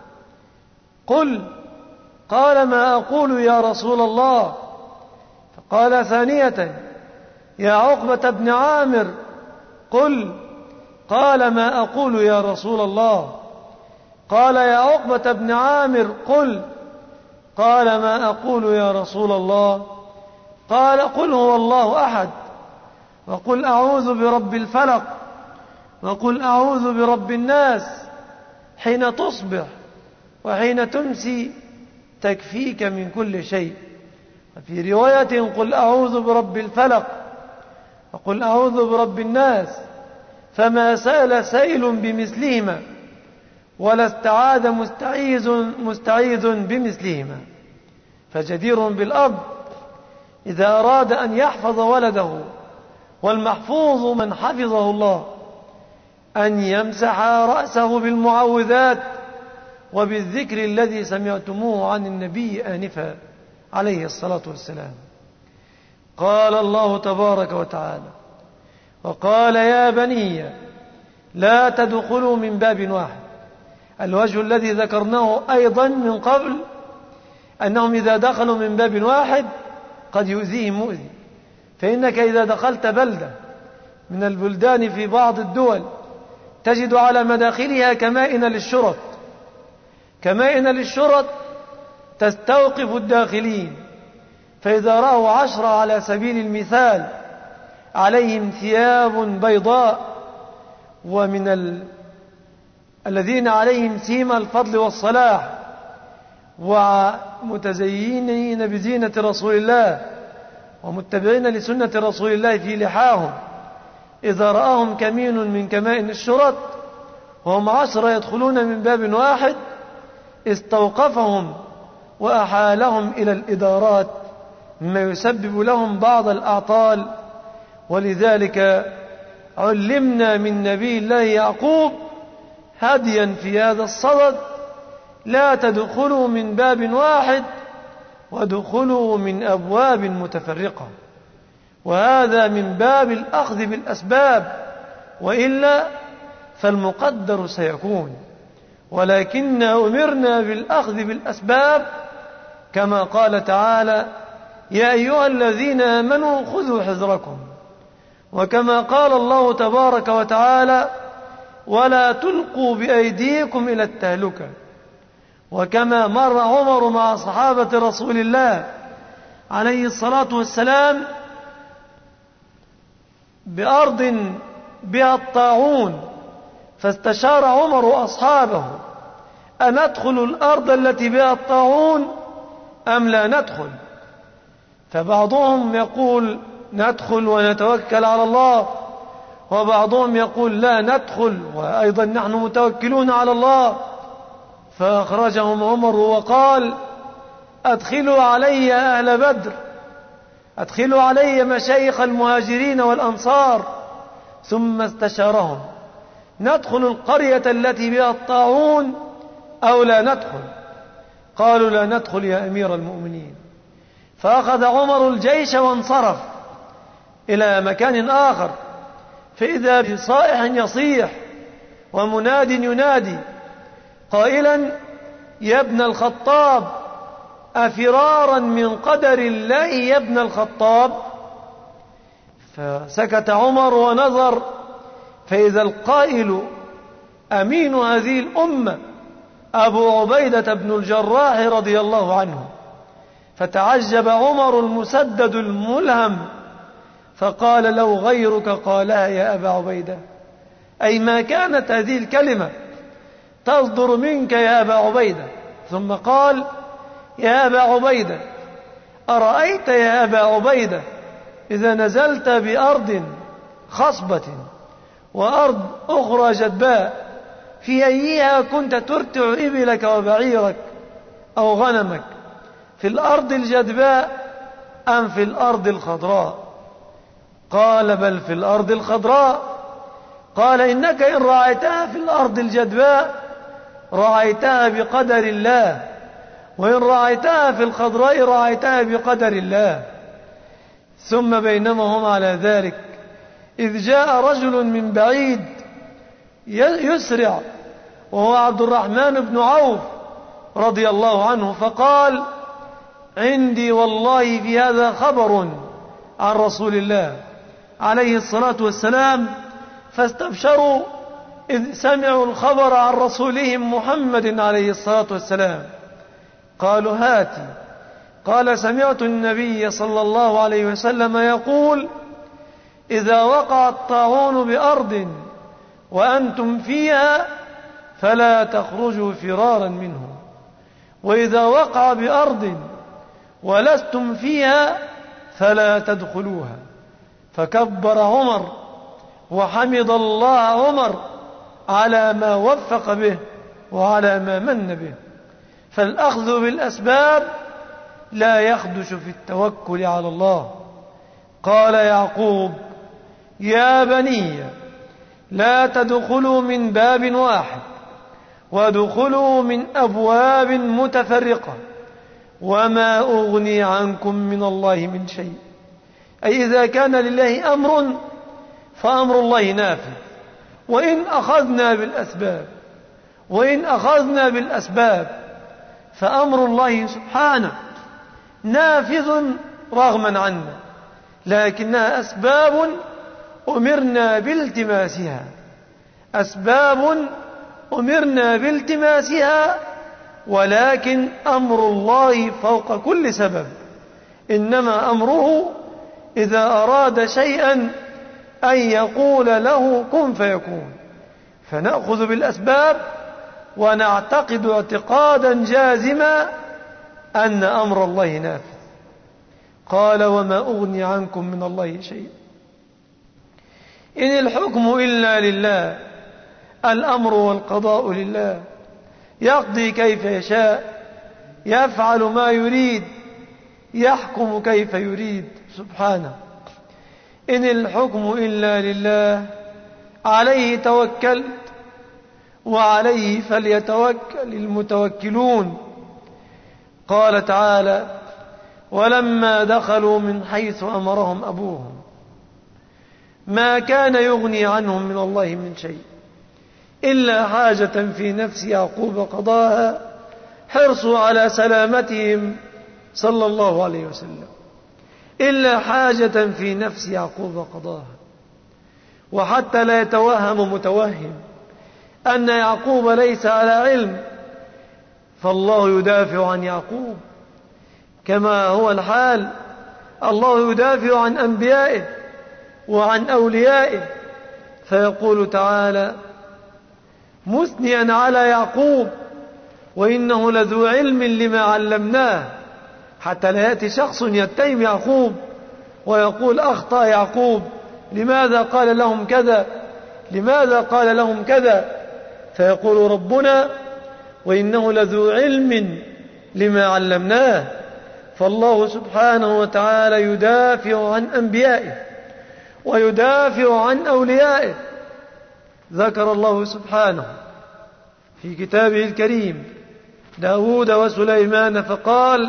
قل، قال ما أقول يا رسول الله، فقال ثانية يا عقبة بن عامر قل، قال ما أقول يا رسول الله، قال يا عقبة بن عامر قل، قال ما أقول يا رسول الله، قال قل هو الله أحد، وقل أعوذ برب الفلق، وقل أعوذ برب الناس، حين تصبح وحين تمسي تكفيك من كل شيء. وفي رواية قل أعوذ برب الفلق وقل أعوذ برب الناس، فما سأل سائل بمثلهما ولا استعاذ مستعيذ مستعيذ بمثلهما. فجدير بالأب إذا أراد أن يحفظ ولده، والمحفوظ من حفظه الله، أن يمسح رأسه بالمعوذات وبالذكر الذي سمعتموه عن النبي آنفا عليه الصلاة والسلام. قال الله تبارك وتعالى وقال يا بني لا تدخلوا من باب واحد. الوجه الذي ذكرناه أيضا من قبل أنهم إذا دخلوا من باب واحد قد يؤذيهم مؤذي، فإنك إذا دخلت بلدة من البلدان في بعض الدول تجد على مداخلها كمائن للشرط، كمائن للشرط تستوقف الداخلين، فإذا رأوا عشرة على سبيل المثال عليهم ثياب بيضاء، ومن ال... الذين عليهم سيما الفضل والصلاح ومتزينين بزينة رسول الله ومتبعين لسنة رسول الله في لحاهم، إذا رآهم كمين من كمائن الشرط وهم عشرة يدخلون من باب واحد استوقفهم وأحالهم إلى الإدارات، مما يسبب لهم بعض الأعطال. ولذلك علمنا من نبي الله يعقوب هديا في هذا الصدد: لا تدخلوا من باب واحد وادخلوا من أبواب متفرقة. وهذا من باب الأخذ بالأسباب، وإلا فالمقدر سيكون، ولكن أمرنا بالأخذ بالأسباب كما قال تعالى: يا أيها الذين آمنوا خذوا حذركم، وكما قال الله تبارك وتعالى: ولا تلقوا بأيديكم إلى التهلكة. وكما مر عمر مع صحابة رسول الله عليه الصلاة والسلام بأرض بها الطاعون، فاستشار عمر أصحابه: أندخل الأرض التي بها الطاعون أم لا ندخل؟ فبعضهم يقول ندخل ونتوكل على الله، وبعضهم يقول لا ندخل وأيضا نحن متوكلون على الله. فأخرجهم عمر وقال: أدخلوا علي أهل بدر، أدخلوا علي مشايخ المهاجرين والأنصار. ثم استشارهم: ندخل القرية التي بها الطاعون أو لا ندخل؟ قالوا: لا ندخل يا أمير المؤمنين. فأخذ عمر الجيش وانصرف إلى مكان آخر، فإذا بصائح يصيح ومناد ينادي قائلا: يا ابن الخطاب، أفرارا من قدر الله يا ابن الخطاب؟ فسكت عمر ونظر، فإذا القائل أمين هذه الأمة أبو عبيدة بن الجراح رضي الله عنه. فتعجب عمر المسدد الملهم، فقال: لو غيرك قالها يا أبا عبيدة، أي ما كانت هذه الكلمة تصدر منك يا أبا عبيدة. ثم قال: يا أبا عبيدة، أرأيت يا أبا عبيدة إذا نزلت بأرض خصبة وأرض أخرى جدباء، في أيها كنت ترتع إبلك وبعيرك أو غنمك، في الأرض الجدباء أم في الأرض الخضراء؟ قال بل في الأرض الخضراء. قال إنك إن رعيتها في الأرض الجدباء رعيتها بقدر الله، وإن رعيتها في الخضراء رعيتها بقدر الله. ثم بينما هم على ذلك إذ جاء رجل من بعيد يسرع، وهو عبد الرحمن بن عوف رضي الله عنه، فقال عندي والله في هذا خبر عن رسول الله عليه الصلاة والسلام. فاستبشروا إذ سمعوا الخبر عن رسولهم محمد عليه الصلاة والسلام. قالوا هاتي. قال سمعت النبي صلى الله عليه وسلم يقول إذا وقع الطاعون بأرض وأنتم فيها فلا تخرجوا فرارا منه، وإذا وقع بأرض ولستم فيها فلا تدخلوها. فكبر عمر وحمد الله عمر على ما وفق به وعلى ما من به. فالأخذ بالأسباب لا يخدش في التوكل على الله. قال يعقوب يا بني لا تدخلوا من باب واحد وادخلوا من أبواب متفرقة وما أغني عنكم من الله من شيء. أي إذا كان لله أمر فأمر الله نافذ، وإن أخذنا بالأسباب وإن أخذنا بالأسباب فأمر الله سبحانه نافذ رغما عنا، لكنها أسباب أمرنا بالتماسها، أسباب أمرنا بالتماسها، ولكن أمر الله فوق كل سبب. إنما أمره إذا أراد شيئا أن يقول له كن فيكون، فنأخذ بالأسباب ونعتقد اعتقادا جازما أن أمر الله نافذ. قال وما أغني عنكم من الله شيء إن الحكم إلا لله، الأمر والقضاء لله، يقضي كيف يشاء، يفعل ما يريد، يحكم كيف يريد سبحانه. إن الحكم إلا لله، عليه توكلت وعليه فليتوكل المتوكلون. قال تعالى ولما دخلوا من حيث أمرهم أبوهم ما كان يغني عنهم من الله من شيء إلا حاجة في نفس يعقوب قضاها حرصوا على سلامتهم صلى الله عليه وسلم، إلا حاجة في نفس يعقوب قضاها. وحتى لا يتوهم متوهم أن يعقوب ليس على علم، فالله يدافع عن يعقوب كما هو الحال. الله يدافع عن أنبيائه وعن أوليائه، فيقول تعالى مثنيا على يعقوب وإنه لذو علم لما علمناه، حتى لا يأتي شخص يتهم يعقوب ويقول أخطأ يعقوب، لماذا قال لهم كذا، لماذا قال لهم كذا، فيقول ربنا وإنه لذو علم لما علمناه. فالله سبحانه وتعالى يدافع عن أنبيائه ويدافع عن أوليائه. ذكر الله سبحانه في كتابه الكريم داود وسليمان فقال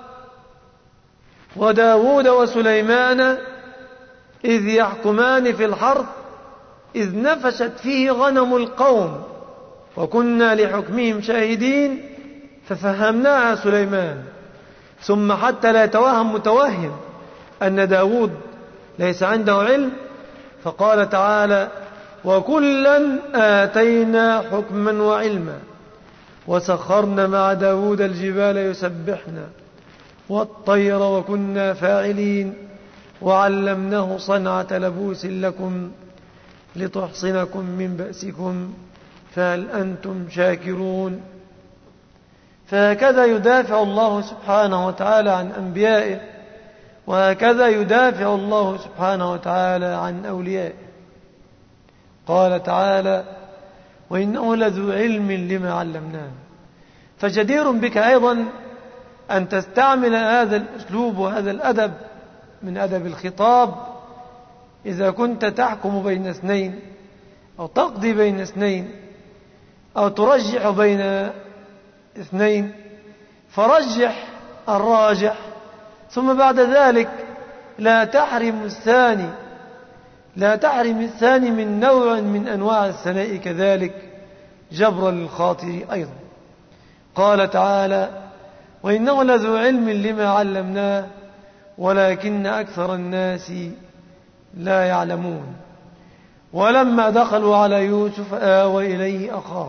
وداود وسليمان إذ يحكمان في الحرث إذ نفشت فيه غنم القوم وكنا لحكمهم شاهدين ففهمناها سليمان. ثم حتى لا يتوهم متوهم أن داود ليس عنده علم، فقال تعالى وكلا آتينا حكما وعلما وسخرنا مع داود الجبال يسبحنا والطير وكنا فاعلين وعلمناه صنعة لبوس لكم لتحصنكم من بأسكم فهل أنتم شاكرون. فهكذا يدافع الله سبحانه وتعالى عن أنبيائه، وهكذا يدافع الله سبحانه وتعالى عن أوليائه. قال تعالى: وإنه لذو علم لما علمناه. فجدير بك أيضا أن تستعمل هذا الأسلوب وهذا الأدب من أدب الخطاب إذا كنت تحكم بين اثنين أو تقضي بين اثنين أو ترجح بين اثنين، فرجح الراجح، ثم بعد ذلك لا تحرم الثاني لا تحرم الثاني من نوع من أنواع الثناء كذلك جبرا للخاطر أيضا. قال تعالى: وإنه لذو علم لما علمناه ولكن أكثر الناس لا يعلمون. ولما دخلوا على يوسف آوى إليه أخاه،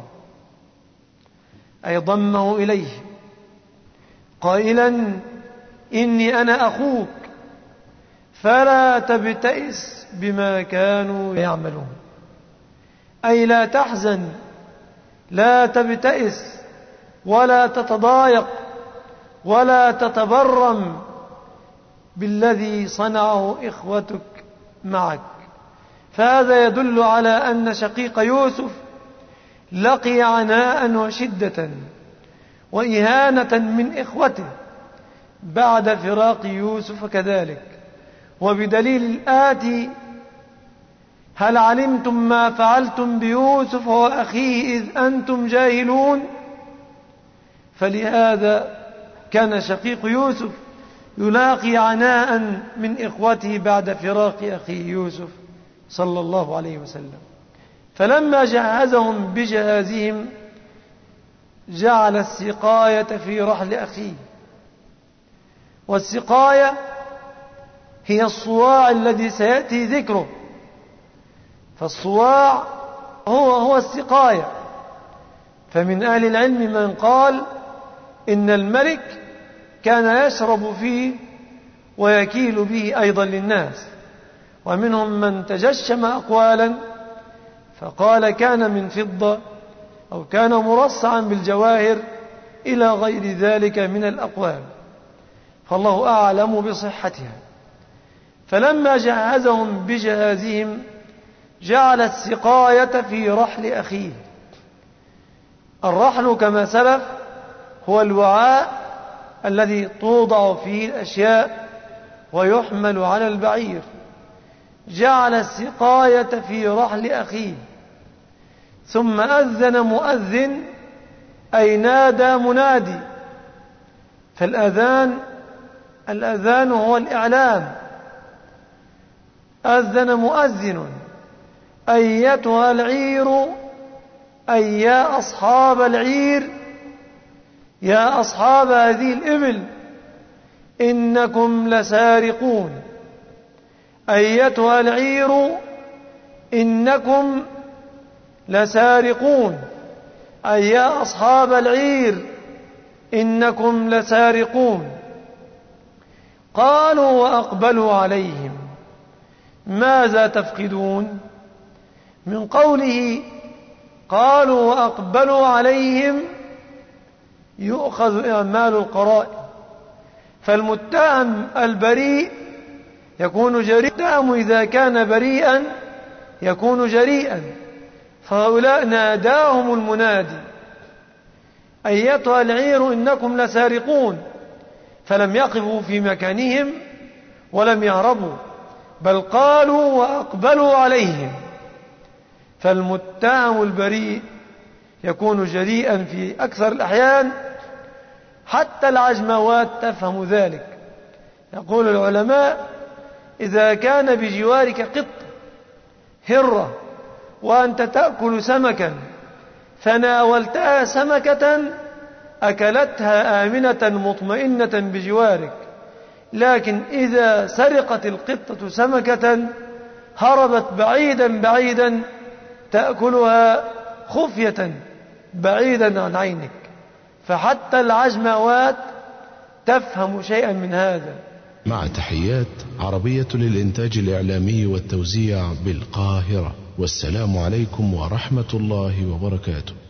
أي ضمه إليه قائلا: إني أنا أخوك فلا تبتئس بما كانوا يعملون. أي لا تحزن، لا تبتئس ولا تتضايق ولا تتبرم بالذي صنعه إخوتك معك. فهذا يدل على أن شقيق يوسف لقي عناء وشدة وإهانة من إخوته بعد فراق يوسف كذلك. وبدليل الآتي: هل علمتم ما فعلتم بيوسف وأخيه إذ أنتم جاهلون؟ فلهذا كان شقيق يوسف يلاقي عناء من إخوته بعد فراق أخيه يوسف صلى الله عليه وسلم. فلما جهزهم بجهازهم جعل السقاية في رحل أخيه. والسقاية هي الصواع الذي سيأتي ذكره، فالصواع هو هو السقاية. فمن أهل العلم من قال إن الملك كان يشرب فيه ويكيل به أيضا للناس، ومنهم من تجشم أقوالا فقال كان من فضة أو كان مرصعا بالجواهر إلى غير ذلك من الأقوال، فالله أعلم بصحتها. فلما جهزهم بجهازهم جعل السقاية في رحل أخيه. الرحل كما سلف هو الوعاء الذي توضع فيه الأشياء ويحمل على البعير. جعل السقاية في رحل أخيه. ثم أذن مؤذن، أي نادى منادي. فالأذان الأذان هو الإعلام. أذن مؤذن: أيتها العير، أي يا أصحاب العير، يا أصحاب هذه الإبل، إنكم لسارقون. أيتها العير إنكم لسارقون، أي يا أصحاب العير إنكم لسارقون. قالوا وأقبلوا عليهم ماذا تفقدون؟ من قوله قالوا وأقبلوا عليهم يؤخذ إعمال القرائن، فالمتهم البريء يكون جريئا، إذا كان بريئا يكون جريئا. فهؤلاء ناداهم المنادي: أيتها العير إنكم لسارقون، فلم يقفوا في مكانهم ولم يهربوا، بل قالوا وأقبلوا عليهم. فالمتهم البريء يكون جريئا في أكثر الأحيان، حتى العجموات تفهم ذلك. يقول العلماء: إذا كان بجوارك قط هرة وأنت تأكل سمكا فناولتها سمكة أكلتها آمنة مطمئنة بجوارك، لكن إذا سرقت القطة سمكة هربت بعيدا بعيدا تأكلها خفية بعيدا عن عينك. فحتى العجموات تفهم شيئا من هذا. مع تحيات عربية للإنتاج الإعلامي والتوزيع بالقاهرة، والسلام عليكم ورحمة الله وبركاته.